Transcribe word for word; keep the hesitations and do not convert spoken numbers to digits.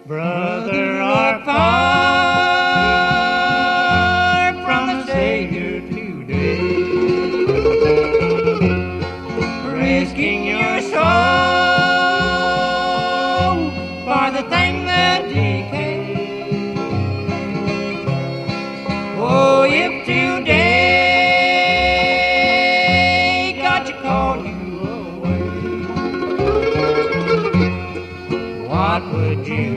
Brother, art far from the Savior today, risking your soul for the thing that decay. Oh, if today God should call you away, what would you